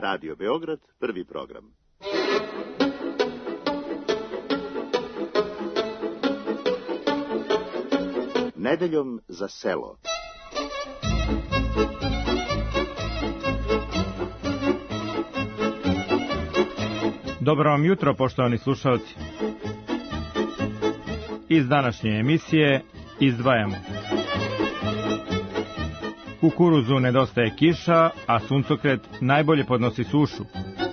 Radio Beograd, prvi program. Nedeljom za selo. Dobro vam jutro, poštovani slušalci. Iz današnje emisije izdvajamo: kukuruzu nedostaje kiša, a suncokret najbolje podnosi sušu.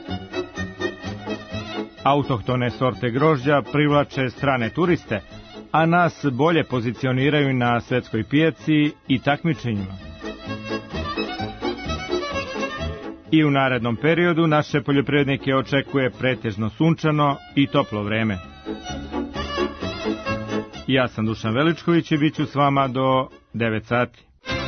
Autohtone sorte grožđa privlače strane turiste, a nas bolje pozicioniraju na svetskoj pijaci i takmičenjima. I u narednom periodu naše poljoprivrednike očekuje pretežno sunčano i toplo vreme. Ja sam Dušan Veličković i bit ću s vama do 9 sati.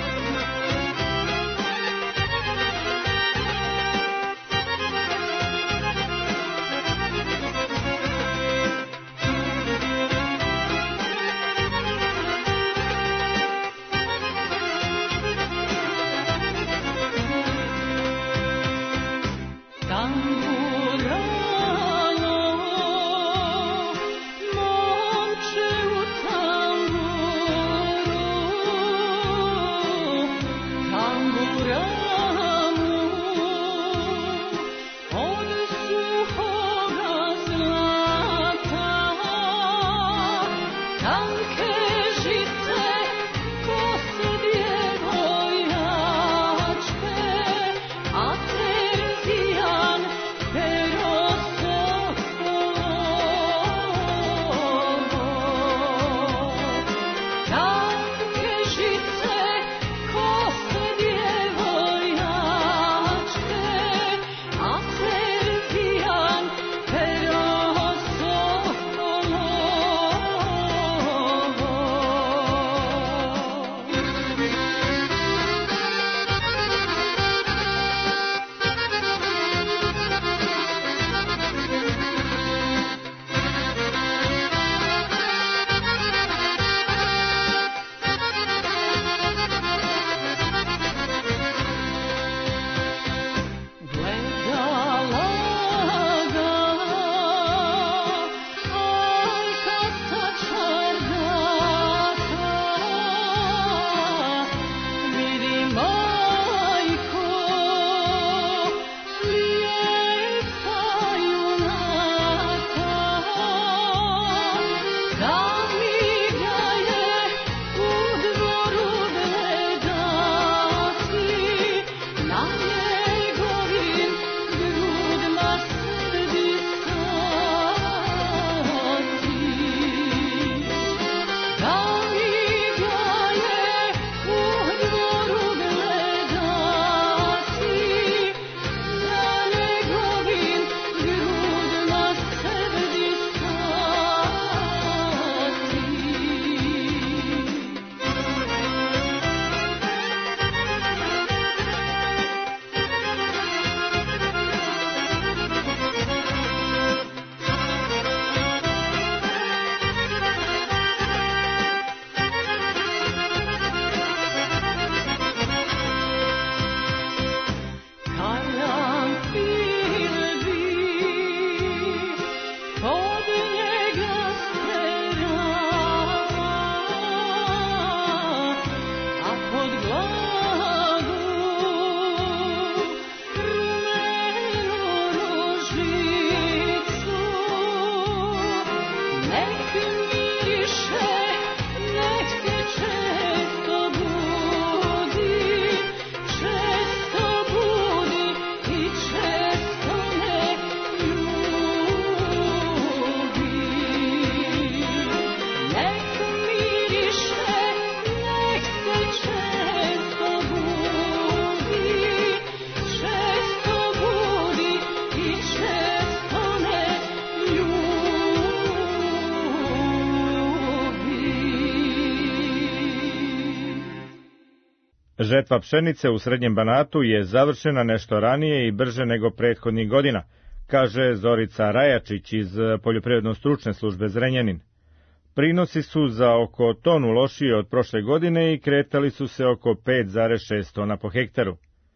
Žetva pšenice u Srednjem Banatu je završena nešto ranije i brže nego prethodnih godina, kaže Zorica Rajačić iz Poljoprivredno-stručne službe Zrenjanin. Prinosi su za oko tonu lošiji od prošle godine i kretali su se oko 5,6 tona po hektaru.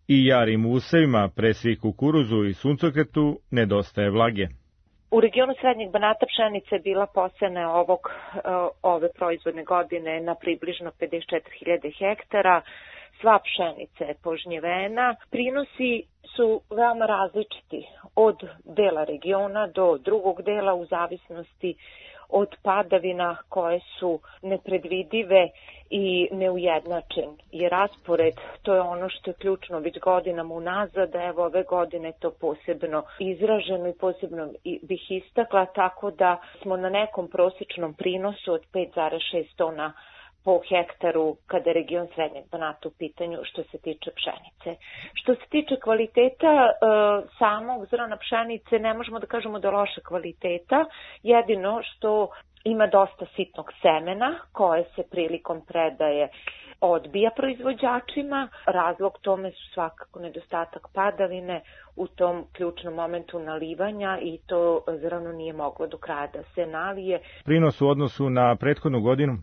I jarim usevima, pre svih kukuruzu i suncokretu, nedostaje vlage. U regionu Srednjeg Banata pšenica je bila posejana ove proizvodne godine na približno 54.000 hektara. Sva pšenica je požnjevena. Prinosi su veoma različiti od dela regiona do drugog dela u zavisnosti od padavina koje su nepredvidive i neujednačen je raspored. To je ono što je ključno već godinama unazad, evo ove godine to posebno izraženo i posebno bih istakla, tako da smo na nekom prosječnom prinosu od 5,6 tona po hektaru kada je region Srednjeg Banata u pitanju što se tiče pšenice. Što se tiče kvaliteta samog zrna pšenice, ne možemo da kažemo da je loše kvaliteta, jedino što ima dosta sitnog semena koje se prilikom predaje odbija proizvođačima. Razlog tome su svakako nedostatak padavine u tom ključnom momentu nalivanja i to zrno nije moglo do kraja da se nalije. Prinos u odnosu na prethodnu godinu?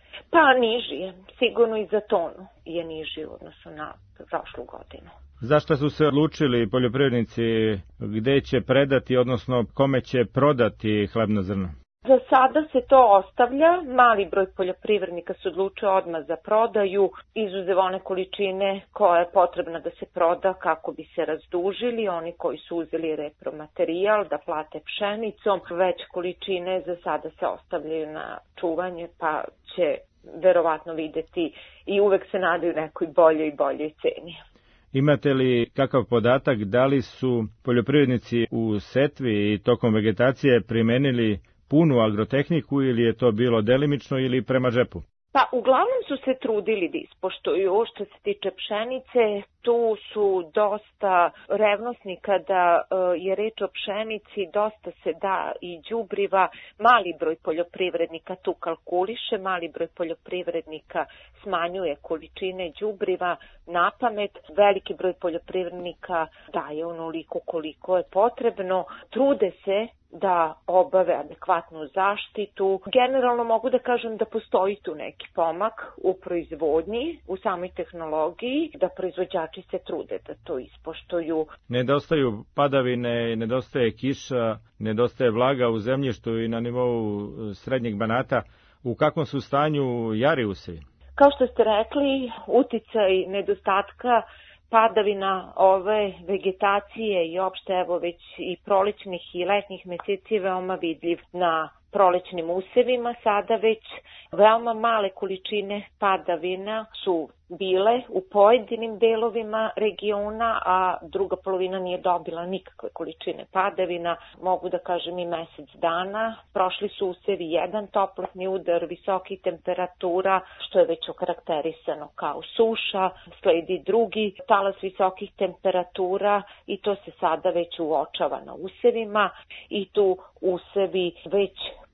Pa niži je, sigurno i za tonu je niži u odnosu na prošlu godinu. Zašto su se odlučili poljoprivrednici gde će predati, odnosno kome će prodati hlebno zrno? Za sada se to ostavlja, mali broj poljoprivrednika se odlučuje odmah za prodaju, izuzev one količine koja je potrebna da se proda kako bi se razdužili, oni koji su uzeli repromaterijal da plate pšenicom, već količine za sada se ostavljaju na čuvanje pa će verovatno videti i uvek se nadaju nekoj boljoj ceni. Imate li kakav podatak da li su poljoprivrednici u setvi i tokom vegetacije primenili punu agrotehniku ili je to bilo delimično ili prema džepu? Pa uglavnom su se trudili da ispoštuju. Što se tiče pšenice, tu su dosta revnosni kada je reč o pšenici, dosta se da i đubriva. Mali broj poljoprivrednika tu kalkuliše, mali broj poljoprivrednika smanjuje količine đubriva napamet, veliki broj poljoprivrednika daje onoliko koliko je potrebno, trude se da obave adekvatnu zaštitu. Generalno mogu da kažem da postoji tu neki pomak u proizvodnji, u samoj tehnologiji, da proizvođači se trude da to ispoštuju. Nedostaju padavine, nedostaje kiša, nedostaje vlaga u zemljištu i na nivou Srednjeg Banata. U kakvom su stanju jari usevi? Kao što ste rekli, uticaj nedostatka padavina ove vegetacije i opšte evo već i prolećnih i letnjih meseci je veoma vidljiv na prolećnim usevima. Sada već veoma male količine padavina su bile u pojedinim delovima regiona, a druga polovina nije dobila nikakve količine padavina. Mogu da kažem i mesec dana. Prošli su usevi jedan toplotni udar, visokih temperatura, što je već okarakterisano kao suša. Sledi drugi talas visokih temperatura i to se sada već uočava na usevima i tu usevi već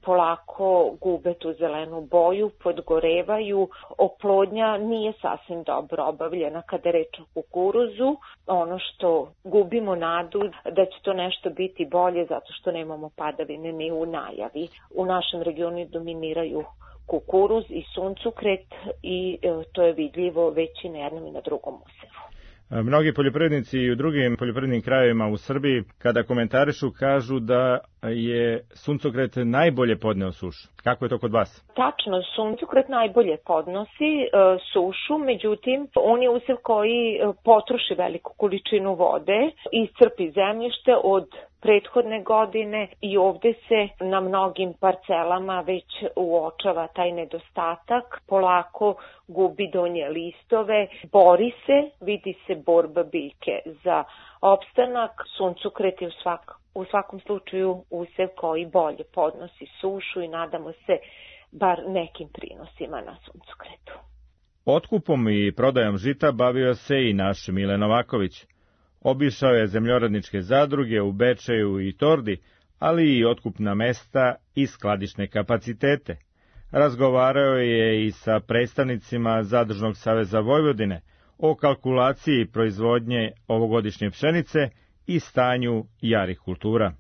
polako gube tu zelenu boju, podgorevaju, oplodnja nije sasvim dobro obavljena kada je reč o kukuruzu. Ono što gubimo nadu da će to nešto biti bolje zato što nemamo padavine ni u najavi. U našem regionu dominiraju kukuruz i suncokret i to je vidljivo već i na jednom i na drugom usevu. Mnogi poljoprivrednici i u drugim poljoprivrednim krajevima u Srbiji, kada komentarišu, kažu da je suncokret najbolje podneo sušu. Kako je to kod vas? Tačno, suncokret najbolje podnosi sušu, međutim, on je usev koji potroši veliku količinu vode, iscrpi zemljište od prethodne godine i ovde se na mnogim parcelama već uočava taj nedostatak, polako gubi donje listove, bori se, vidi se borba biljke za opstanak. Suncokret je u svakom slučaju usev koji bolje podnosi sušu i nadamo se bar nekim prinosima na suncokretu. Otkupom i prodajom žita bavio se i naš Mile Novaković. Obišao je zemljoradničke zadruge u Bečeju i Tordi, ali i otkupna mesta i skladišne kapacitete. Razgovarao je i sa predstavnicima Zadružnog saveza Vojvodine o kalkulaciji proizvodnje ovogodišnje pšenice i stanju jarih kultura.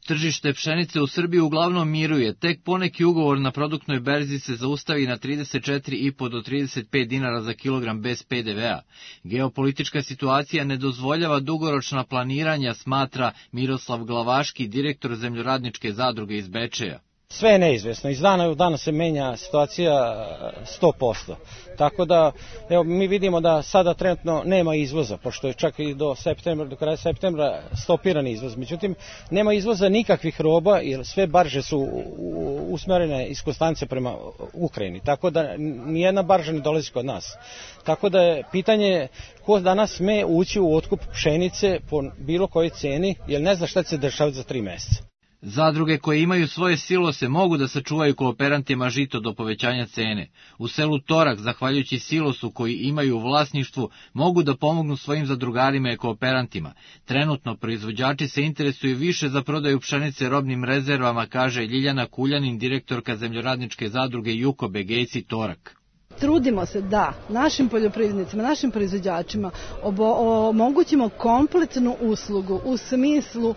Tržište pšenice u Srbiji uglavnom miruje, tek poneki ugovor na produktnoj berzi se zaustavi na 34,5 do 35 dinara za kilogram bez PDV-a. Geopolitička situacija ne dozvoljava dugoročna planiranja, smatra Miroslav Glavaški, direktor zemljoradničke zadruge iz Bečeja. Sve je neizvesno, iz dana u dana se menja situacija 100%. Tako da, evo, mi vidimo da sada trenutno nema izvoza, pošto je čak i do kraja septembra stopiran izvoz. Međutim, nema izvoza nikakvih roba, jer sve barže su usmerene iz Konstance prema Ukrajini. Tako da nijedna barža ne dolazi kod nas. Tako da je pitanje ko danas sme ući u otkup pšenice po bilo kojoj ceni, jer ne zna šta će se dešavati za 3 meseca. Zadruge koje imaju svoje silose mogu da sačuvaju kooperantima žito do povećanja cene. U selu Torak, zahvaljujući silosu koji imaju u vlasništvu, mogu da pomognu svojim zadrugarima i kooperantima. Trenutno proizvođači se interesuju više za prodaju pšenice robnim rezervama, kaže Ljiljana Kuljanin, direktorka zemljoradničke zadruge Juko Begejci Torak. Trudimo se da našim poljoprivrednicima, našim proizvođačima omogućimo kompletnu uslugu u smislu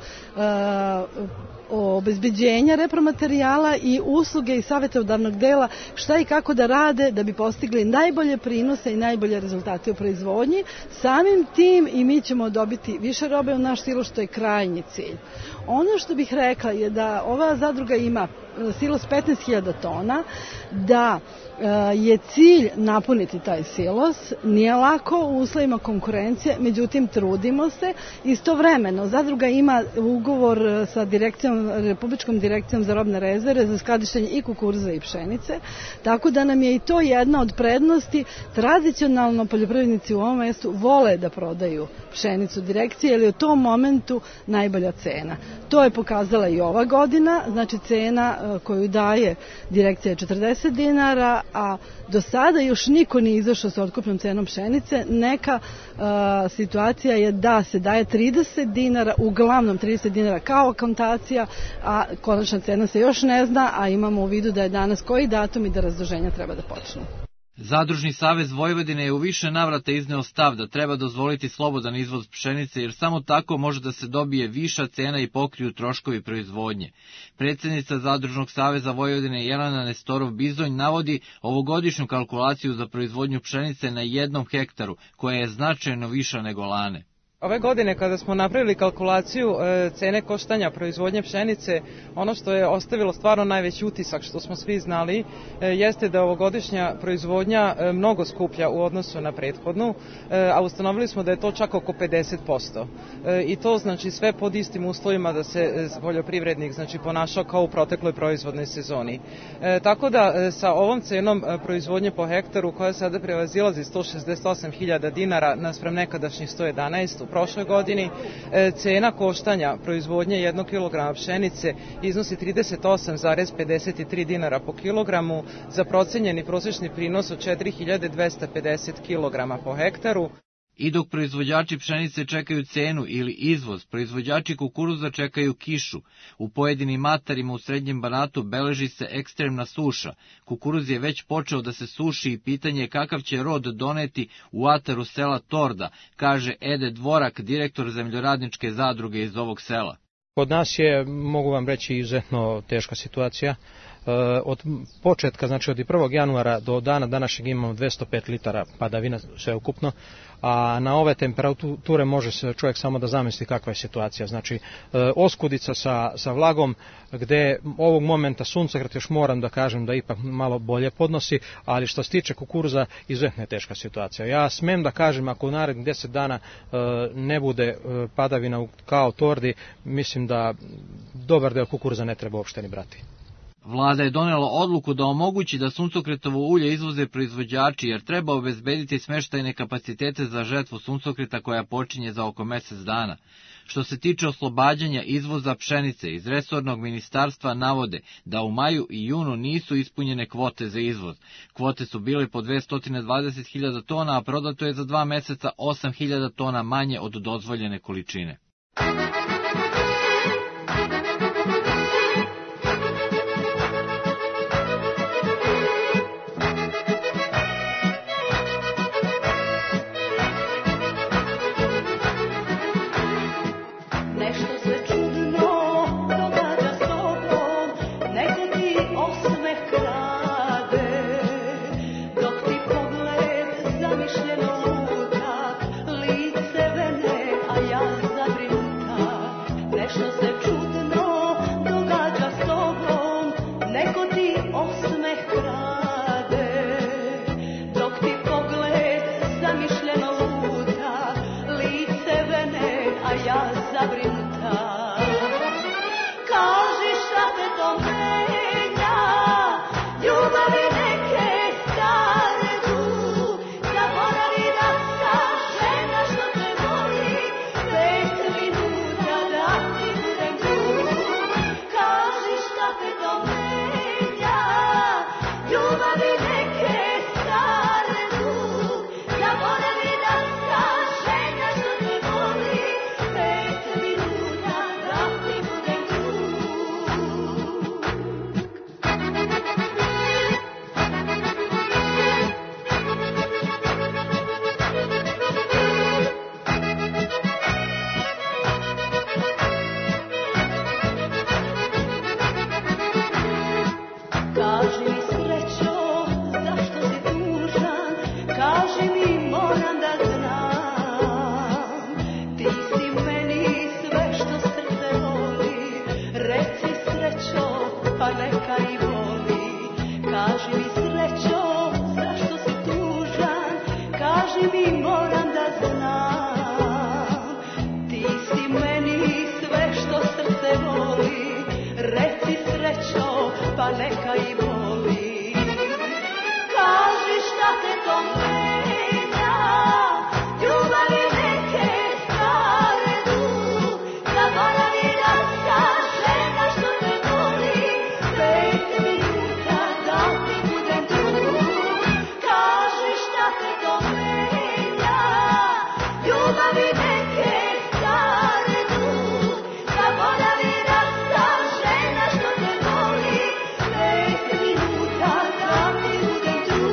obezbeđenja repromaterijala i usluge i savjetodavnog dela šta i kako da rade da bi postigli najbolje prinose i najbolje rezultate u proizvodnji. Samim tim i mi ćemo dobiti više robe u naš silos, što je krajnji cilj. Ono što bih rekla je da ova zadruga ima silos 15.000 tona, da je cilj napuniti taj silos. Nije lako u uslovima konkurencije, međutim trudimo se. Istovremeno, zadruga ima ugovor sa Republičkom direkcijom za robne rezerve za skladištenje i kukuruza i pšenice, tako da nam je i to jedna od prednosti. Tradicionalno poljoprivrednici u ovom mjestu vole da prodaju pšenicu direkcije, jer je u tom momentu najbolja cena. To je pokazala i ova godina, znači cena koju daje direkcija je 40 dinara, a do sada još niko nije izašao sa otkupnom cenom pšenice. Neka situacija je da se daje 30 dinara, uglavnom 30 dinara kao akontacija, a konačna cena se još ne zna, a imamo u vidu da je danas koji datum i da razduženja treba da počnu. Zadružni savez Vojvodine je u više navrata izneo stav da treba dozvoliti slobodan izvoz pšenice, jer samo tako može da se dobije viša cena i pokriju troškovi proizvodnje. Predsjednica Zadružnog saveza Vojvodine Jelena Nestorov-Bizonj navodi ovogodišnju kalkulaciju za proizvodnju pšenice na 1 hektaru, koja je značajno viša nego lane. Ove godine kada smo napravili kalkulaciju cene koštanja proizvodnje pšenice, ono što je ostavilo stvarno najveći utisak, što smo svi znali, jeste da ovogodišnja proizvodnja mnogo skuplja u odnosu na prethodnu, a ustanovili smo da je to čak oko 50%. I to znači sve pod istim uslovima da se poljoprivrednik znači ponašao kao u protekloj proizvodnoj sezoni. Tako da sa ovom cenom proizvodnje po hektaru, koja sada prevazilazi 168.000 dinara naspram nekadašnjih 111 u prošloj godini, cena koštanja proizvodnje 1 kg pšenice iznosi 38,53 dinara po kilogramu za procenjeni prosječni prinos od 4.250 kg po hektaru. I dok proizvođači pšenice čekaju cenu ili izvoz, proizvođači kukuruza čekaju kišu. U pojedinim atarima u Srednjem Banatu beleži se ekstremna suša. Kukuruz je već počeo da se suši i pitanje je kakav će rod doneti u ataru sela Torda, kaže Ede Dvorak, direktor zemljoradničke zadruge iz ovog sela. Kod nas je, mogu vam reći, izuzetno teška situacija. Od početka, znači od 1. januara do dana današnjeg imamo 205 litara padavina sve ukupno, a na ove temperature može se čovjek samo da zamisli kakva je situacija. Znači oskudica sa vlagom, gde ovog momenta suncokret još moram da kažem da ipak malo bolje podnosi, ali što se tiče kukuruza izuzetno je teška situacija. Ja smem da kažem, ako u narednih 10 dana ne bude padavina kao Tordi, mislim da dobar deo kukuruza ne treba uopšte ni brati. Vlada je donela odluku da omogući da suncokretovo ulje izvoze proizvođači, jer treba obezbediti smeštajne kapacitete za žetvu suncokreta koja počinje za oko mjesec dana. Što se tiče oslobađanja izvoza pšenice, iz resornog ministarstva navode da u maju i junu nisu ispunjene kvote za izvoz. Kvote su bile po 220.000 tona, a prodato je za 2 meseca 8.000 tona manje od dozvoljene količine. Nešto se čudno događa. zabrinuta. Kaži šta te to menja, ljubavi neke stare tu. Zaboravi da sam žena što te voli, 5 minuta da ti budem tu. Kaži šta te to menja, ljubavi neke stare tu. Zaboravi da sam žena što te voli, 5 minuta da ti budem tu. Kaži mi srećo, zašto si tužan, kaži mi moram da znam. Ti si meni sve što srce voli, reci srećo, pa neka i voli. Kaži mi srećo, zašto si tužan, kaži mi moram da znam. Ti si meni sve što srce voli, reci srećo, pa neka i voli. Kaži šta te to menja, ljubavi neke stare tu. Zaboravi da sam žena što te voli, 5 minuta da ti budem tu. Kaži šta te to menja, ljubavi neke stare tu. Zaboravi da sam žena što te voli, 5 minuta da ti budem tu.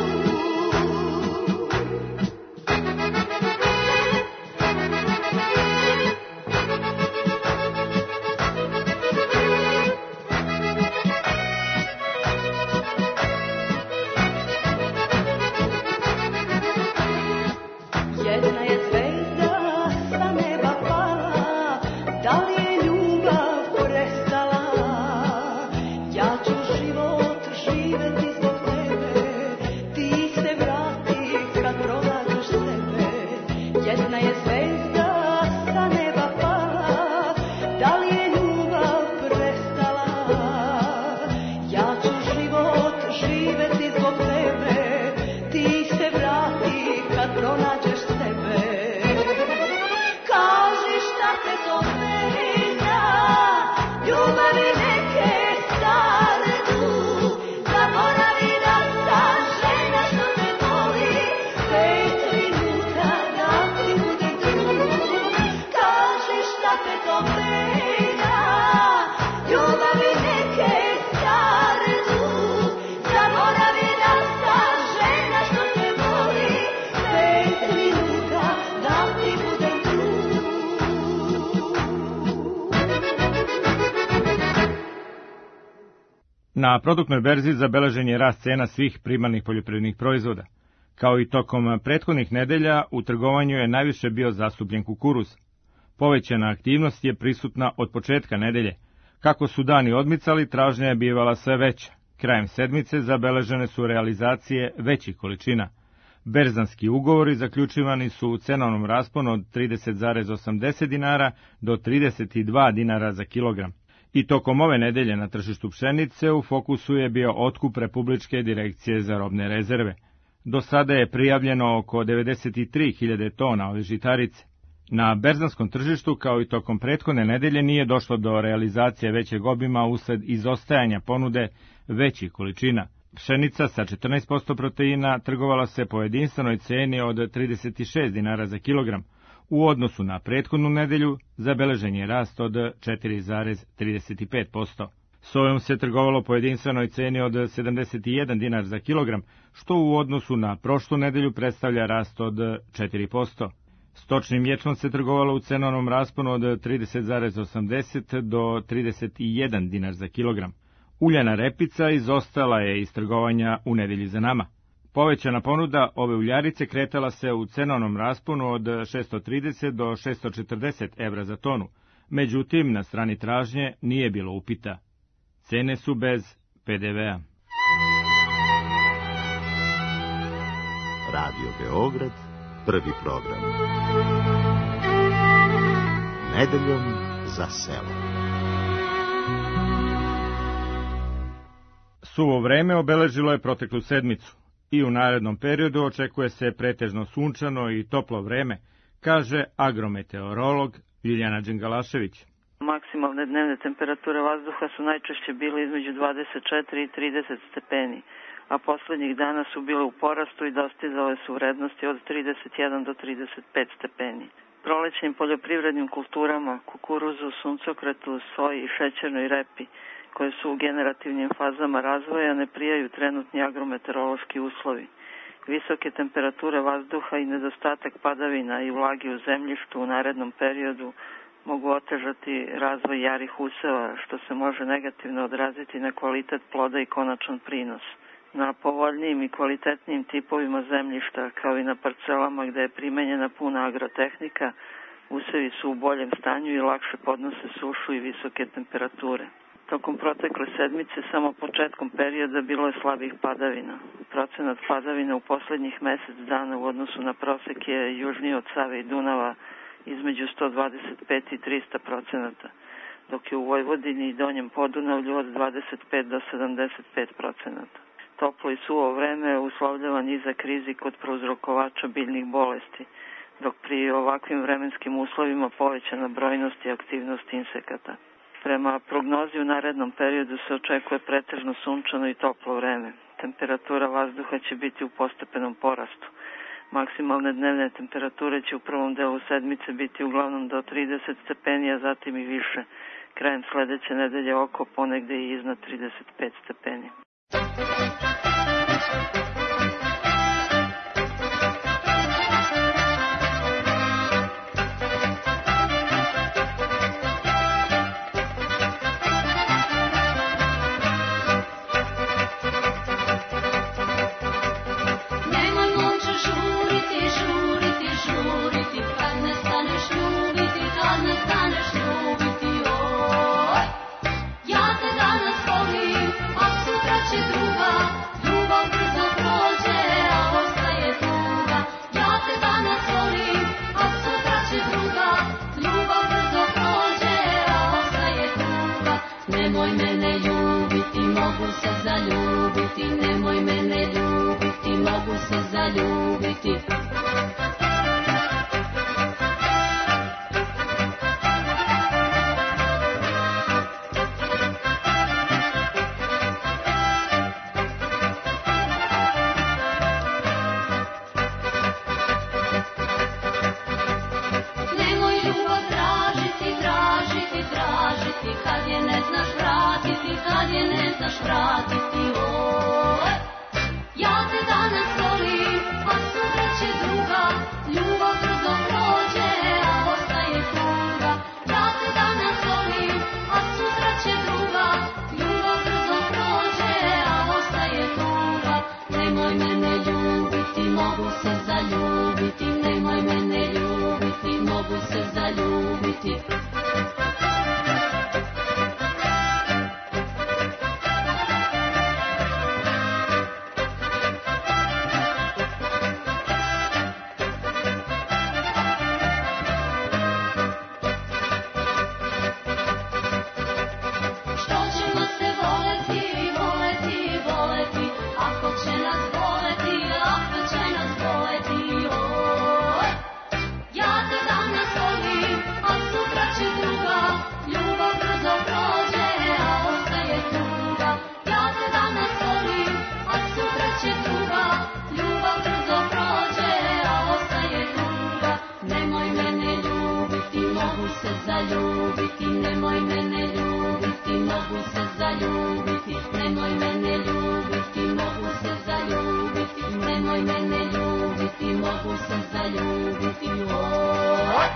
Jedna je zvezda sa neba pala, da li je ljubav prestala? Ja ću život živeti zbog tebe, ti se vrati kad pronađeš sebe. Jedna je zvezda sa neba pala, da li je ljubav prestala? Ja ću život živeti zbog tebe, ti se vrati kad pronađeš sebe. Kaži šta te to menja, ljubavi neke stare tu. Zaboravi da sam žena što te voli, 5 minuta da ti budem tu. Kaži šta te to menja, ljubavi neke stare tu. Zaboravi da sam žena što te voli, 5 minuta da ti budem tu. Na produktnoj berzi zabeležen je rast cena svih primarnih poljoprivrednih proizvoda. Kao i tokom prethodnih nedelja, u trgovanju je najviše bio zastupljen kukuruz. Povećana aktivnost je prisutna od početka nedelje. Kako su dani odmicali, tražnja je bivala sve veća. Krajem sedmice zabeležene su realizacije većih količina. Berzanski ugovori zaključivani su u cenovnom rasponu od 30,80 dinara do 32 dinara za kilogram. I tokom ove nedelje na tržištu pšenice u fokusu je bio otkup Republičke direkcije za robne rezerve. Do sada je prijavljeno oko 93.000 tona ove žitarice. Na berzanskom tržištu, kao i tokom prethodne nedelje, nije došlo do realizacije većeg obima usled izostajanja ponude većih količina. Pšenica sa 14% proteina trgovala se po jedinstvenoj ceni od 36 dinara za kilogram. U odnosu na prethodnu nedelju zabeležen je rast od 4,35%. Sojom se trgovalo po jedinstvenoj ceni od 71 dinar za kilogram, što u odnosu na prošlu nedelju predstavlja rast od 4%. Stočnim ječmom se trgovalo u cenovnom rasponu od 30,80 do 31 dinar za kilogram. Uljana repica izostala je iz trgovanja u nedelji za nama. Povećana ponuda ove uljarice kretala se u cenovnom rasponu od 630 do 640 evra za tonu, međutim na strani tražnje nije bilo upita. Cene su bez PDV-a. Radio Beograd, prvi program. Nedeljom za selo. Suvo vreme obeležilo je proteklu sedmicu i u narednom periodu očekuje se pretežno sunčano i toplo vreme, kaže agrometeorolog Ljiljana Đengalašević. Maksimalne dnevne temperature vazduha su najčešće bile između 24 i 30 stepeni, a poslednjih dana su bile u porastu i dostizale su vrednosti od 31 do 35 stepeni. Prolećnim poljoprivrednim kulturama, kukuruzu, suncokretu, soji i šećernoj repi, koje su u generativnim fazama razvoja, ne prijaju trenutni agrometeorološki uslovi. Visoke temperature vazduha i nedostatak padavina i vlage u zemljištu u narednom periodu mogu otežati razvoj jarih useva, što se može negativno odraziti na kvalitet ploda i konačan prinos. Na povoljnijim i kvalitetnijim tipovima zemljišta, kao i na parcelama gde je primenjena puna agrotehnika, usevi su u boljem stanju i lakše podnose sušu i visoke temperature. Tokom protekle sedmice, samo početkom perioda, bilo je slabih padavina. Procenat padavina u poslednjih mesec dana u odnosu na prosek je južniji od Save i Dunava između 125 i 300%, dok je u Vojvodini i Donjem Podunavlju od 25 do 75%. Toplo i suvo vreme uslovljava nizak rizik od prouzrokovača biljnih bolesti, dok pri ovakvim vremenskim uslovima povećana brojnost i aktivnost insekata. Prema prognozi u narednom periodu se očekuje pretežno sunčano i toplo vreme. Temperatura vazduha će biti u postepenom porastu. Maksimalne dnevne temperature će u prvom delu sedmice biti uglavnom do 30 stepeni, a zatim i više. Krajem sledeće nedelje oko ponegde i iznad 35 stepeni. Nemoj mene ljubiti, mogu se zaljubiti, nemoj mene ljubiti, mogu se zaljubiti. Nemoj ljubav tražiti, tražiti, tražiti, kad je ne znaš vratiti, kad je ne znaš vratiti, oj. Ja te danas volim, a sutra će druga, ljubav brzo prođe, a ostaje tuga. Ja te danas volim, a sutra će druga, ljubav brzo prođe, a ostaje tuga. Nemoj mene ljubiti, mogu se zaljubiti, nemoj mene ljubiti, mogu se zaljubiti. Zaljubiti, nemoj mene ljubiti, mogu se zaljubiti, nemoj mene ljubiti, mogu se zaljubiti, nemoj mene ljubiti, mogu se zaljubiti, oj.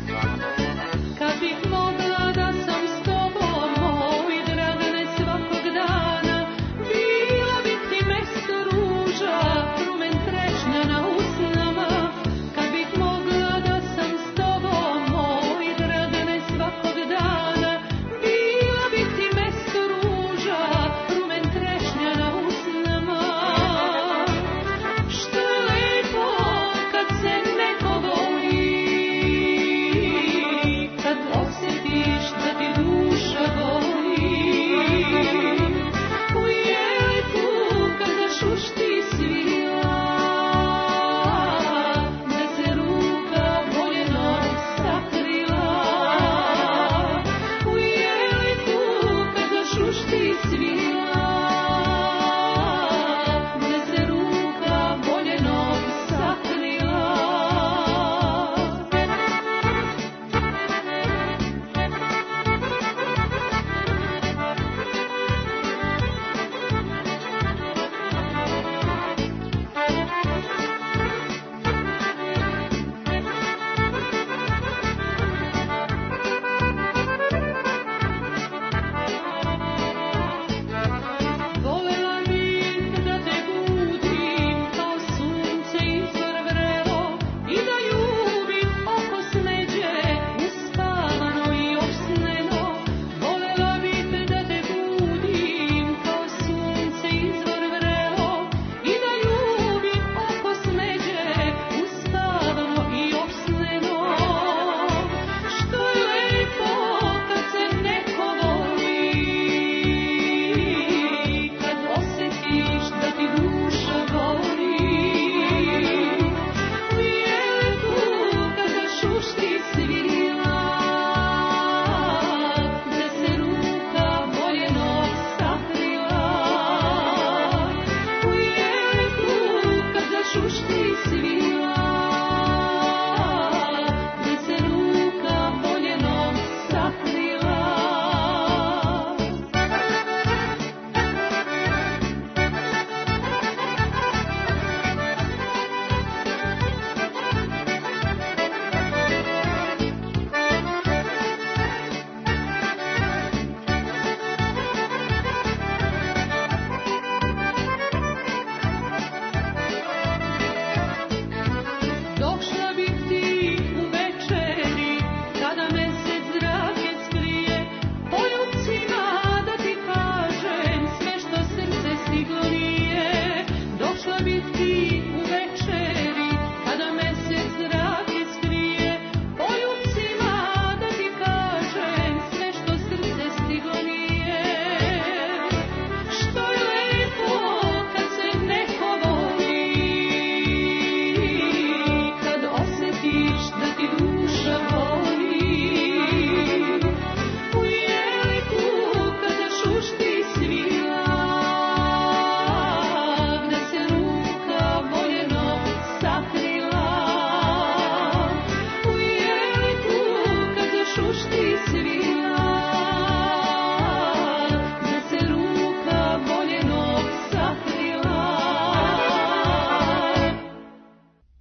Kad bih mogla da sam s tobom, moj Dragane, svakog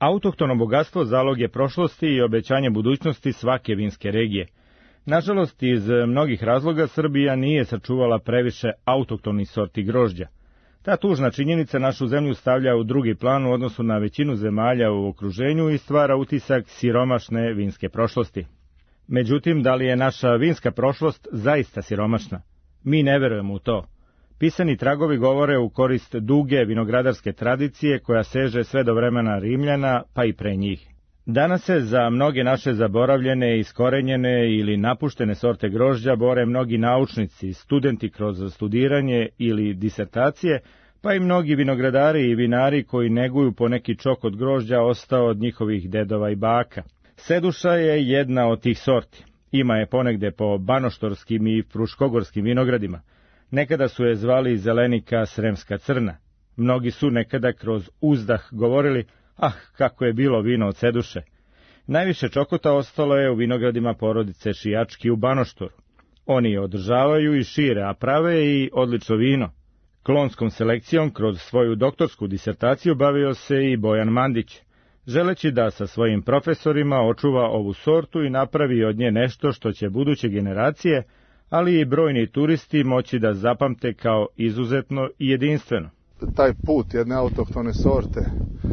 Autohtono bogatstvo zalog je prošlosti i obećanje budućnosti svake vinske regije. Nažalost, iz mnogih razloga Srbija nije sačuvala previše autohtonih sorti grožđa. Ta tužna činjenica našu zemlju stavlja u drugi plan u odnosu na većinu zemalja u okruženju i stvara utisak siromašne vinske prošlosti. Međutim, da li je naša vinska prošlost zaista siromašna? Mi ne verujemo u to. Pisani tragovi govore u korist duge vinogradarske tradicije koja seže sve do vremena Rimljana, pa i pre njih. Danas se za mnoge naše zaboravljene, iskorenjene ili napuštene sorte grožđa bore mnogi naučnici, studenti kroz studiranje ili disertacije, pa i mnogi vinogradari i vinari koji neguju po neki čok od grožđa ostao od njihovih dedova i baka. Seduša je jedna od tih sorti. Ima je ponegde po banoštorskim i fruškogorskim vinogradima. Nekada su je zvali zelenika sremska crna. Mnogi su nekada kroz uzdah govorili, kako je bilo vino od seduše. Najviše čokota ostalo je u vinogradima porodice Šijački u Banoštoru. Oni je održavaju i šire, a prave i odlično vino. Klonskom selekcijom kroz svoju doktorsku disertaciju bavio se i Bojan Mandić, želeći da sa svojim profesorima očuva ovu sortu i napravi od nje nešto što će buduće generacije, ali i brojni turisti moći da zapamte kao izuzetno i jedinstveno. Taj put jedne autohtone sorte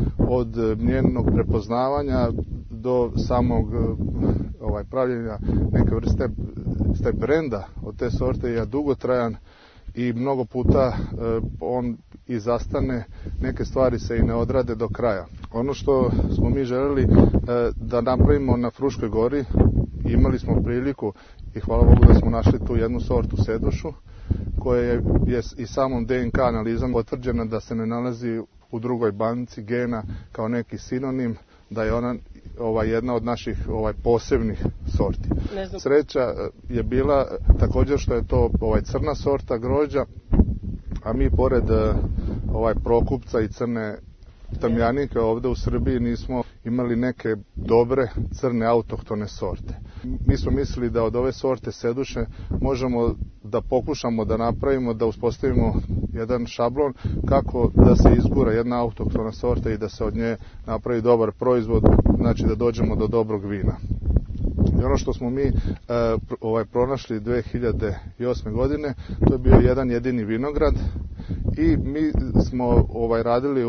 od njenog prepoznavanja do samog pravljenja neke vrste brenda od te sorte je dugotrajan i mnogo puta on i zastane, neke stvari se i ne odrade do kraja. Ono što smo mi želeli da napravimo na Fruškoj gori, imali smo priliku i hvala Bogu da smo našli tu jednu sortu sedušu, koja je i samom DNK analizom potvrđena da se ne nalazi u drugoj banci gena kao neki sinonim, da je ona jedna od naših posebnih sorti. Sreća je bila također što je to crna sorta grožđa, a mi pored Prokupca i crne tamjanike ovde u Srbiji nismo imali neke dobre crne autohtone sorte. Mi smo mislili da od ove sorte seduše možemo da pokušamo da napravimo, da uspostavimo jedan šablon kako da se izgura jedna autohtona sorta i da se od nje napravi dobar proizvod, znači da dođemo do dobrog vina. I ono što smo mi pronašli 2008. godine, to je bio jedan jedini vinograd i mi smo radili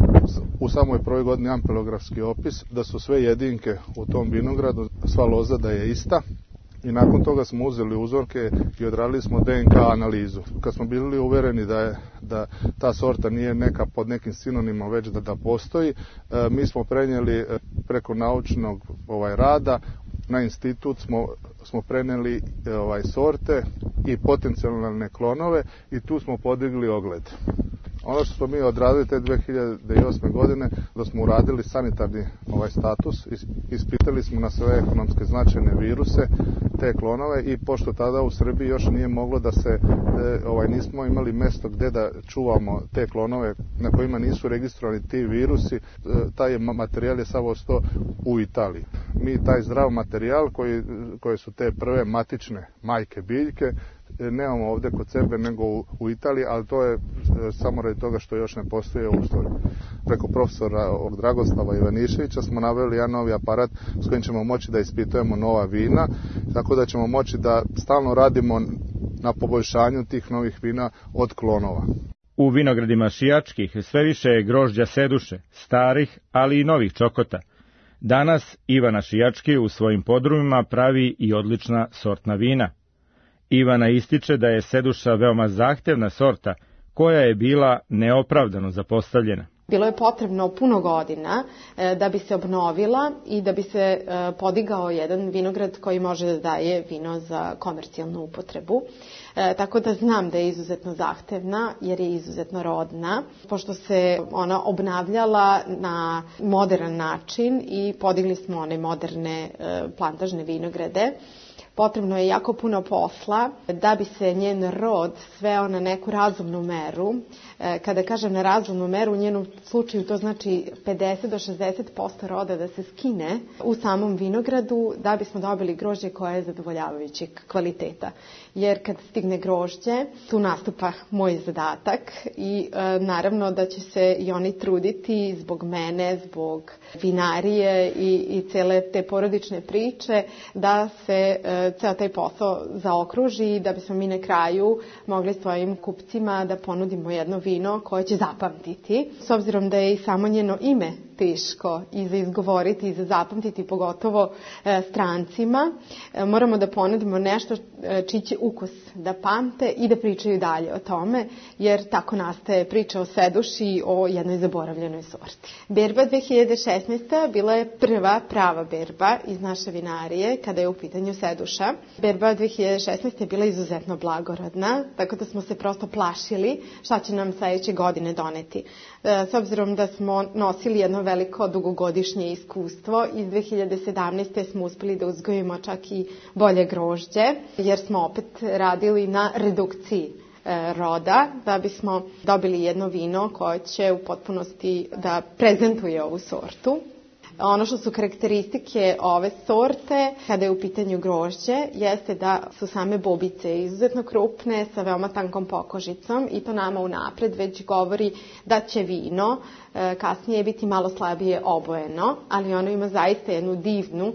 u samoj prvoj godini ampelografski opis, da su sve jedinke u tom vinogradu, sva loza da je ista. I nakon toga smo uzeli uzorke i odradili smo DNK analizu. Kad smo bili uvereni da ta sorta nije neka pod nekim sinonimom, već da postoji, mi smo prenijeli preko naučnog rada na institut smo prenijeli sorte i potencijalne klonove i tu smo podigli ogled. Ono što smo mi odradili te 2008. godine, da smo uradili sanitarni status, ispitali smo na sve ekonomske značajne viruse, te klonove i pošto tada u Srbiji još nije moglo da se, nismo imali mesto gde da čuvamo te klonove na kojima nisu registrovani ti virusi, taj materijal je samo ostao u Italiji. Mi taj zdrav materijal koje su te prve matične majke biljke, nemamo ovde kod sebe nego u Italiji, ali to je samo radi toga što još ne postoje uslovi. Preko profesora Dragoslava Ivaniševića smo naveli jedan novi aparat s kojim ćemo moći da ispitujemo nova vina, tako da ćemo moći da stalno radimo na poboljšanju tih novih vina od klonova. U vinogradima Šijačkih sve više je grožđa seduše, starih, ali i novih čokota. Danas Ivana Šijački u svojim podrumima pravi i odlična sortna vina. Ivana ističe da je seduša veoma zahtevna sorta, koja je bila neopravdano zapostavljena. Bilo je potrebno puno godina da bi se obnovila i da bi se podigao jedan vinograd koji može da daje vino za komercijalnu upotrebu. Tako da znam da je izuzetno zahtevna jer je izuzetno rodna, pošto se ona obnavljala na modern način i podigli smo one moderne plantažne vinograde potrebno je jako puno posla da bi se njen rod sveo na neku razumnu meru. Kada kažem na razumnu meru, u njenom slučaju to znači 50 do 60% roda da se skine u samom vinogradu da bismo dobili grožđe koje je zadovoljavajućeg kvaliteta. Jer kad stigne grožđe, tu nastupa moj zadatak i naravno da će se i oni truditi zbog mene, zbog vinarije i cele te porodične priče da se ceo taj posao zaokruži i da bismo mi na kraju mogli svojim kupcima da ponudimo jedno vino koje će zapamtiti. S obzirom da je i samo njeno ime teško i za izgovoriti i za zapamtiti, pogotovo strancima, moramo da ponudimo nešto čiji će ukus da pamte i da pričaju dalje o tome, jer tako nastaje priča o Seduši, o jednoj zaboravljenoj sorti. Berba 2016. bila je prva prava berba iz naše vinarije kada je u pitanju Seduša. Berba 2016. je bila izuzetno blagorodna, tako da smo se prosto plašili šta će nam sledeće godine doneti. S obzirom da smo nosili jedno veliko dugogodišnje iskustvo, iz 2017. smo uspeli da uzgojimo čak i bolje grožđe, jer smo opet radili na redukciji roda, da bismo dobili jedno vino koje će u potpunosti da prezentuje ovu sortu. Ono što su karakteristike ove sorte, kada je u pitanju grožđe, jeste da su same bobice izuzetno krupne, sa veoma tankom pokožicom i to nama unapred već govori da će vino kasnije biti malo slabije obojeno, ali ono ima zaista jednu divnu,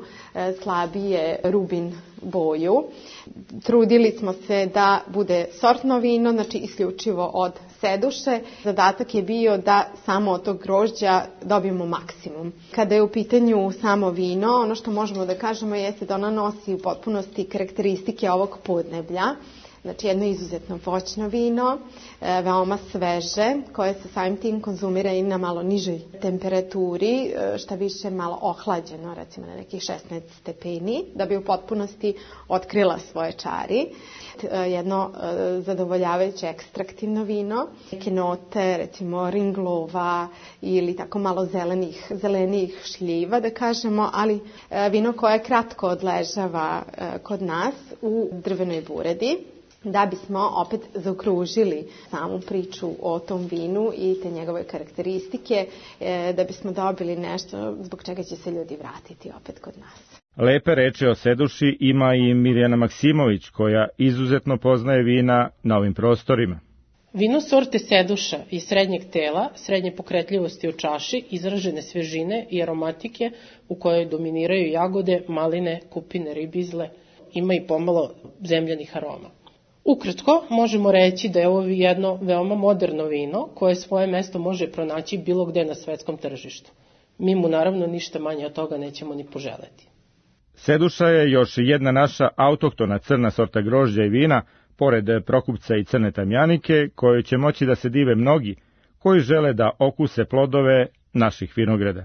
slabije rubin boju. Trudili smo se da bude sortno vino, znači isključivo od Seduše. Zadatak je bio da samo od tog grožđa dobijemo maksimum. Kada je u pitanju samo vino, ono što možemo da kažemo jeste da ona nosi u potpunosti karakteristike ovog podneblja. Znači jedno izuzetno voćno vino, veoma sveže, koje se samim tim konzumira i na malo nižoj temperaturi, šta više malo ohlađeno, recimo na nekih 16 stepeni, da bi u potpunosti otkrila svoje čari. Jedno zadovoljavajuće ekstraktivno vino, neke note, recimo ringlova ili tako malo zelenijih šljiva, da kažemo, ali vino koje kratko odležava kod nas u drvenoj buredi, da bismo opet zaokružili samu priču o tom vinu i te njegove karakteristike, da bismo dobili nešto zbog čega će se ljudi vratiti opet kod nas. Lepe reči o Seduši ima i Mirjana Maksimović, koja izuzetno poznaje vina na ovim prostorima. Vino sorte Seduša iz srednjeg tela, srednje pokretljivosti u čaši, izražene svežine i aromatike u kojoj dominiraju jagode, maline, kupine, ribizle, ima i pomalo zemljanih aroma. Ukratko, možemo reći da je ovo jedno veoma moderno vino koje svoje mesto može pronaći bilo gde na svetskom tržištu. Mi mu naravno ništa manje od toga nećemo ni poželeti. Seduša je još jedna naša autohtona crna sorta grožđa i vina, pored Prokupca i crne tamjanike, kojoj će moći da se dive mnogi koji žele da okuse plodove naših vinograda.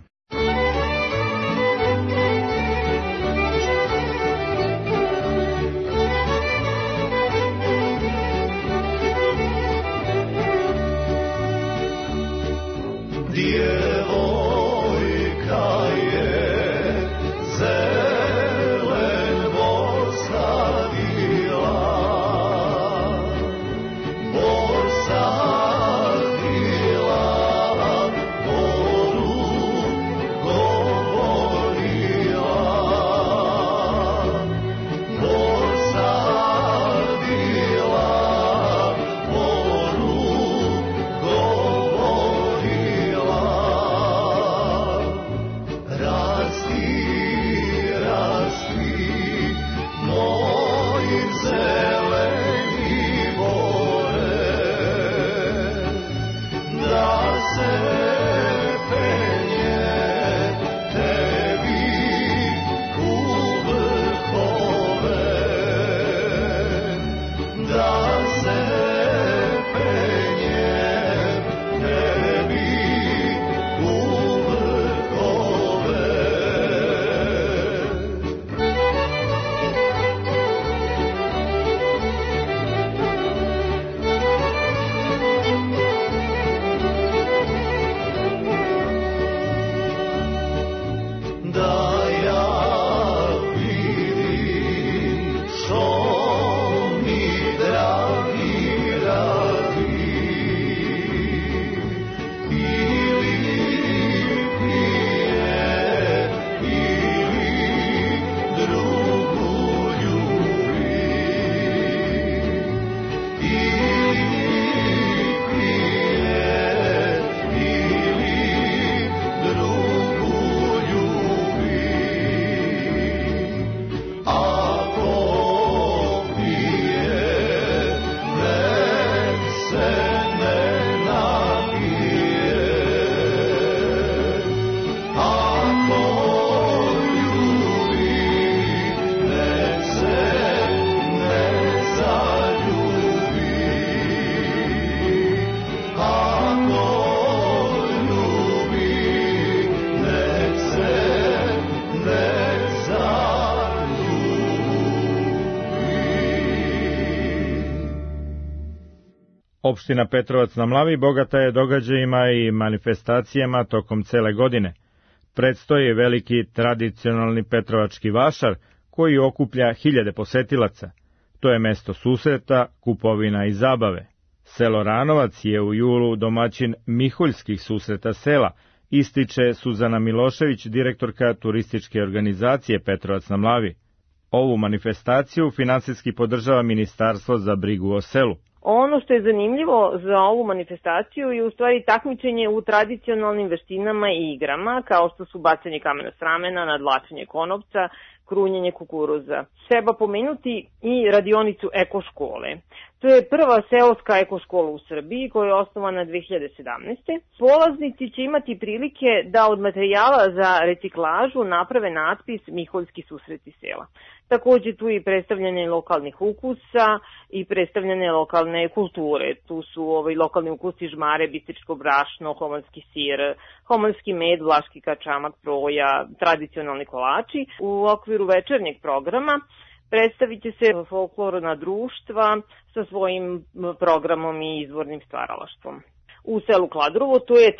Opština Petrovac na Mlavi bogata je događajima i manifestacijama tokom cele godine. Predstoji veliki tradicionalni Petrovački vašar koji okuplja hiljade posetilaca. To je mesto susreta, kupovina i zabave. Selo Ranovac je u julu domaćin Miholjskih susreta sela, ističe Suzana Milošević, direktorka turističke organizacije Petrovac na Mlavi. Ovu manifestaciju finansijski podržava Ministarstvo za brigu o selu. Ono što je zanimljivo za ovu manifestaciju je u stvari takmičenje u tradicionalnim veštinama i igrama, kao što su bacanje kamena s ramena, nadvlačenje konopca, krunjenje kukuruza. Treba pomenuti i radionicu ekoškole. To je prva seoska ekoškola u Srbiji koja je osnovana 2017. Polaznici će imati prilike da od materijala za reciklažu naprave natpis Miholjski susreti sela. Takođe tu i predstavljanje lokalnih ukusa i predstavljanje lokalne kulture. Tu su lokalni ukusi žmare, bistričko brašno, homoljski sir, homoljski med, vlaški kačamak, proja, tradicionalni kolači. U okviru večernjeg programa predstavit će se folklorna društva sa svojim programom i izvornim stvaralaštvom. U selu Kladurovo to je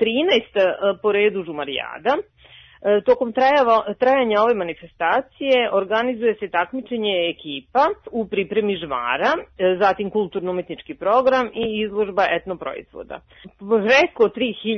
13 po redu žumarijada. Tokom trajanja ove manifestacije organizuje se takmičenje ekipa u pripremi žmara, zatim kulturno-umetnički program i izložba etnoproizvoda. Preko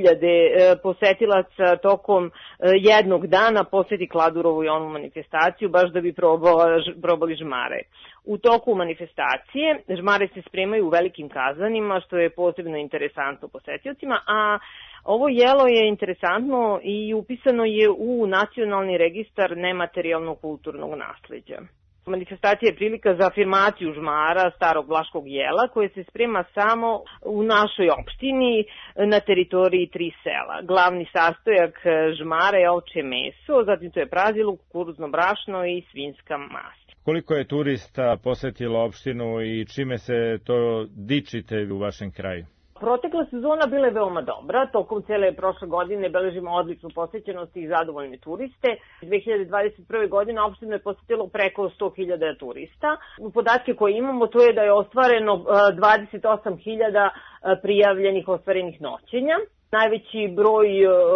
3000 posetilaca tokom jednog dana poseti Kladurovu i onu manifestaciju baš da bi probali žmare. U toku manifestacije žmare se spremaju u velikim kazanima, što je posebno interesantno posetiocima, a ovo jelo je interesantno i upisano je u Nacionalni registar nematerijalnog kulturnog nasleđa. Manifestacija je prilika za afirmaciju žmara, starog vlaškog jela, koje se sprema samo u našoj opštini na teritoriji 3 sela. Glavni sastojak žmara je ovčje meso, zatim to je praziluk, kukuruzno brašno i svinjska mast. Koliko je turista posetilo opštinu i čime se to dičite u vašem kraju? Protekla sezona bila je veoma dobra, tokom cele prošle godine beležimo odličnu posećenost i zadovoljne turiste. 2021. godine opštinu je posetilo preko 100.000 turista. Podatke koje imamo to je da je ostvareno 28.000 prijavljenih ostvarenih noćenja. Najveći broj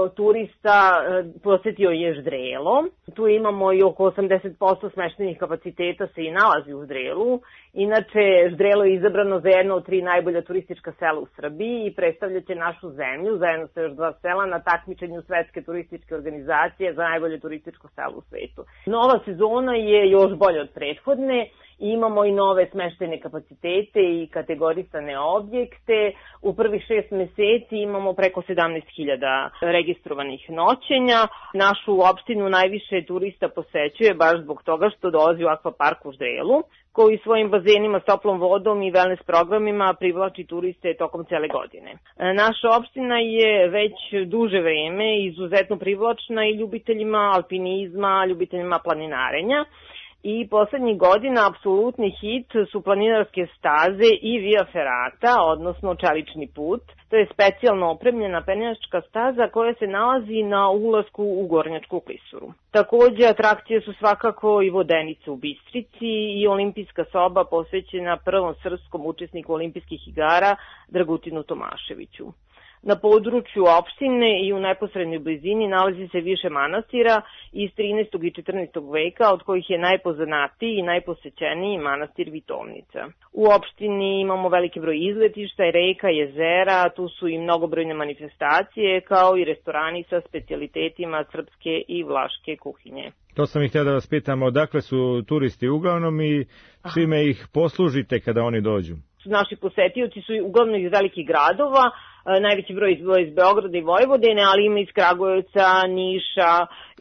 turista posetio je Ždrelo. Tu imamo i oko 80% smeštenih kapaciteta se i nalazi u Ždrelu. Inače, Ždrelo je izabrano za jedno od 3 najbolja turistička sela u Srbiji i predstavljaće našu zemlju, zajedno sa još 2 sela, na takmičenju Svetske turističke organizacije za najbolje turističko selo u svetu. Nova sezona je još bolja od prethodne. Imamo i nove smeštajne kapacitete i kategorisane objekte. U prvih 6 meseci imamo preko 17.000 registrovanih noćenja. Našu opštinu najviše turista posećuje baš zbog toga što dolazi u akvapark u Ždrelu, koji svojim bazenima s toplom vodom i wellness programima privlači turiste tokom cele godine. Naša opština je već duže vreme izuzetno privlačna i ljubiteljima alpinizma, ljubiteljima planinarenja. I poslednjih godina apsolutni hit su planinarske staze i Via Ferrata, odnosno čelični put. To je specijalno opremljena penjačka staza koja se nalazi na ulasku u Gornjačku klisuru. Takođe, atrakcije su svakako i Vodenica u Bistrici i olimpijska soba posvećena prvom srpskom učesniku olimpijskih igara Dragutinu Tomaševiću. Na području opštine i u neposrednoj blizini nalazi se više manastira iz 13. i 14. veka, od kojih je najpoznatiji i najposećeniji manastir Vitovnica. U opštini imamo veliki broj izletišta, reka, jezera, tu su i mnogobrojne manifestacije, kao i restorani sa specijalitetima srpske i vlaške kuhinje. To sam ih htio da vas pitam, odakle su turisti uglavnom i čime ih poslužite kada oni dođu? Naši posetioci su uglavnom iz velikih gradova, najveći broj iz Beograda i Vojvodine, ali ima iz Kragujevca, Niša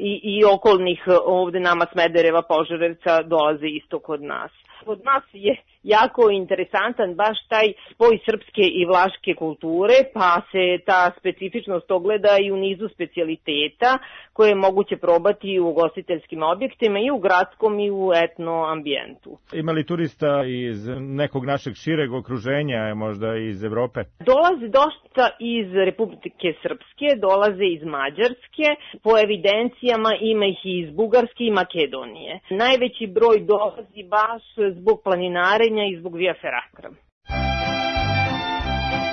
i okolnih ovde nama Smedereva, Požarevca dolaze isto kod nas. Kod nas je jako interesantan baš taj spoj srpske i vlaške kulture, pa se ta specifičnost ogleda i u nizu specijaliteta koje je moguće probati u ugostiteljskim objektima i u gradskom i u etno ambijentu. Ima li turista iz nekog našeg šireg okruženja, možda iz Evrope? Dolaze dosta iz Republike Srpske, dolaze iz Mađarske, po evidencijama ima ih i iz Bugarske i Makedonije. Najveći broj dolazi baš zbog planinarenja i zbog Via Ferrata.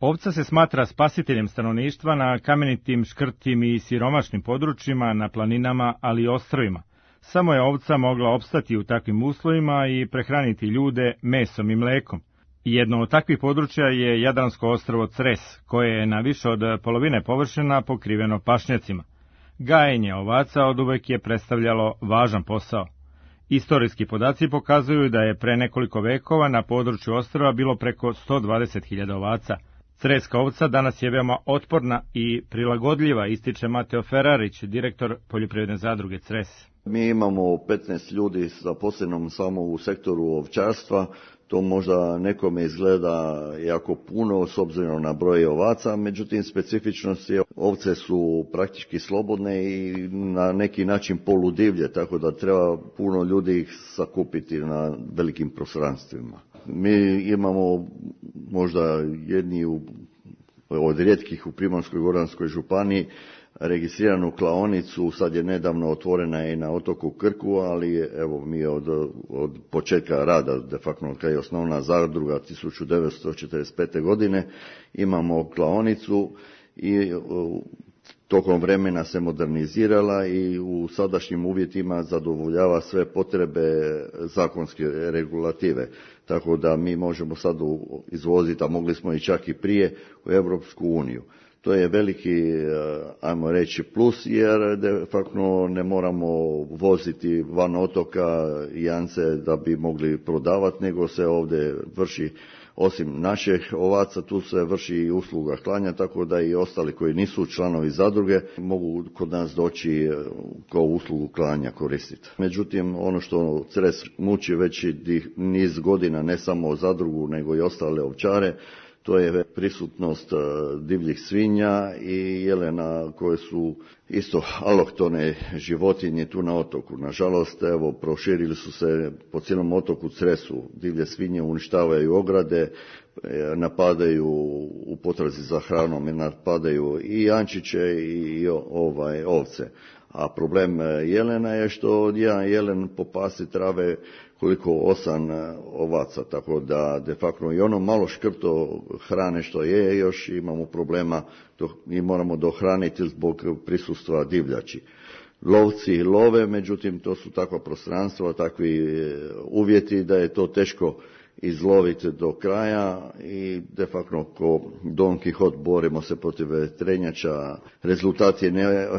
Ovca se smatra spasiteljem stanovništva na kamenitim, škrtim i siromašnim područjima, na planinama, ali i ostrvima. Samo je ovca mogla opstati u takvim uslovima i prehraniti ljude mesom i mlekom. Jedno od takvih područja je Jadransko ostrvo Cres, koje je na više od polovine površina pokriveno pašnjacima. Gajenje ovaca oduvek je predstavljalo važan posao. Istorijski podaci pokazuju da je pre nekoliko vekova na području ostrva bilo preko 120.000 ovaca. Creska ovca danas je veoma otporna i prilagodljiva, ističe Mateo Ferrarić, direktor poljoprivredne zadruge Cres. Mi imamo 15 ljudi zaposlenom samo u sektoru ovčarstva. To možda nekome izgleda jako puno s obzirom na broj ovaca, međutim specifičnost je ovce su praktički slobodne i na neki način poludivlje, tako da treba puno ljudi ih sakupiti na velikim prostranstvima. Mi imamo možda jedni od rijetkih u Primorsko-goranskoj županiji registriranu klaonicu, sad je nedavno otvorena i na otoku Krku, ali evo mi od početka rada, de facto kad je osnovna zadruga 1945. godine, imamo klaonicu i tokom vremena se modernizirala i u sadašnjim uvjetima zadovoljava sve potrebe zakonske regulative. Tako da mi možemo sad izvoziti, a mogli smo i čak i prije, u Europsku uniju. To je veliki, ajmo reći, plus jer de facto ne moramo voziti van otoka jance da bi mogli prodavati, nego se ovdje vrši, osim naših ovaca, tu se vrši i usluga klanja, tako da i ostali koji nisu članovi zadruge mogu kod nas doći kao uslugu klanja koristiti. Međutim, ono što Cres muči već niz godina, ne samo zadrugu, nego i ostale ovčare, to je prisutnost divljih svinja i jelena koje su isto alohtone životinje tu na otoku. Nažalost, evo, proširili su se po cijelom otoku Cresu. Divlje svinje uništavaju ograde, napadaju u potrazi za hranom, napadaju i jančiće i ovce. A problem jelena je što jedan jelen po pasi trave koliko 8 ovaca, tako da de facto i ono malo škrto hrane što je, još imamo problema, mi moramo dohraniti zbog prisustva divljači. Lovci love, međutim to su takva prostranstva, takvi uvjeti da je to teško izloviti do kraja i de facto ko Don Quixote borimo se protiv vetrenjača. Rezultat je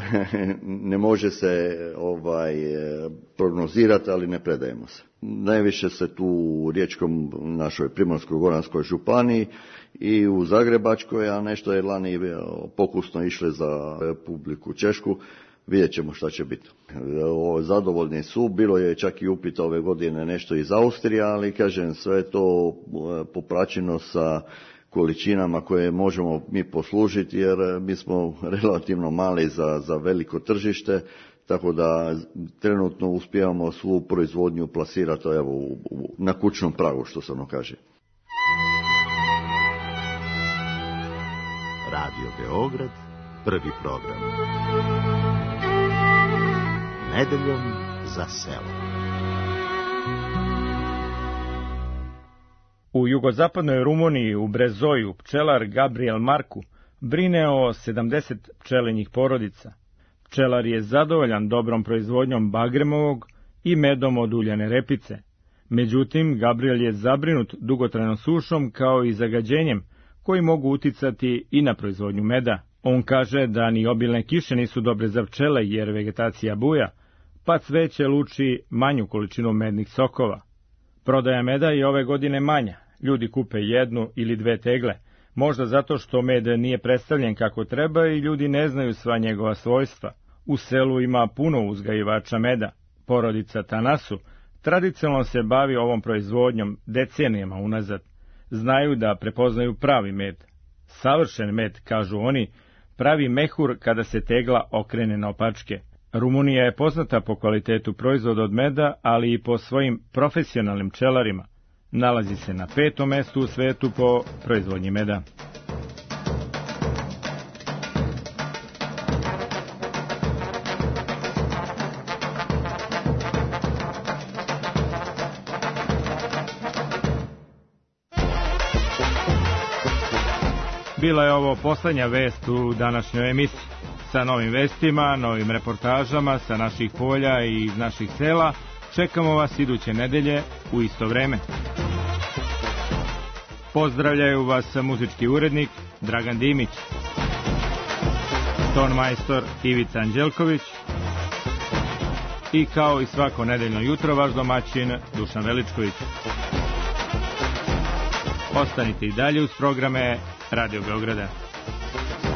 ne može se prognozirati, ali ne predajemo se. Najviše se tu u riječkom našoj Primorsko-goranskoj županiji i u Zagrebačkoj, a nešto je lani pokusno išle za Republiku Češku. Vidjet ćemo šta će biti. Zadovoljni su, bilo je čak i upita ove godine nešto iz Austrije, ali kažem sve to popraćeno sa količinama koje možemo mi poslužiti, jer mi smo relativno mali za veliko tržište, tako da trenutno uspijemo svu proizvodnju plasirati na kućnom pragu, što se ono kaže. Radio Beograd, prvi program. Nedeljom za selo. U jugozapadnoj Rumuniji, u Brezoju, pčelar Gabriel Marku brine o 70 pčelinjih porodica. Pčelar je zadovoljan dobrom proizvodnjom bagremovog i medom od uljane repice. Međutim, Gabriel je zabrinut dugotrajnom sušom kao i zagađenjem koji mogu uticati i na proizvodnju meda. On kaže da ni obilne kiše nisu dobre za pčele jer vegetacija buja, pa cveće luči manju količinu mednih sokova. Prodaja meda je ove godine manja, ljudi kupe 1 ili 2 tegle, možda zato što med nije predstavljen kako treba i ljudi ne znaju sva njegova svojstva. U selu ima puno uzgajivača meda. Porodica Tanasu tradicionalno se bavi ovom proizvodnjom decenijama unazad. Znaju da prepoznaju pravi med. Savršen med, kažu oni, pravi mehur kada se tegla okrene naopačke. Rumunija je poznata po kvalitetu proizvoda od meda, ali i po svojim profesionalnim pčelarima. Nalazi se na 5. mestu u svetu po proizvodnji meda. Bila je ovo poslednja vest u današnjoj emisiji. Sa novim vestima, novim reportažama sa naših polja i iz naših sela čekamo vas iduće nedelje u isto vreme. Pozdravljaju vas muzički urednik Dragan Dimić, tonmajstor Ivica Anđelković i kao i svako nedeljno jutro vaš domaćin Dušan Veličković. Ostanite i dalje uz programe Radio Beograda.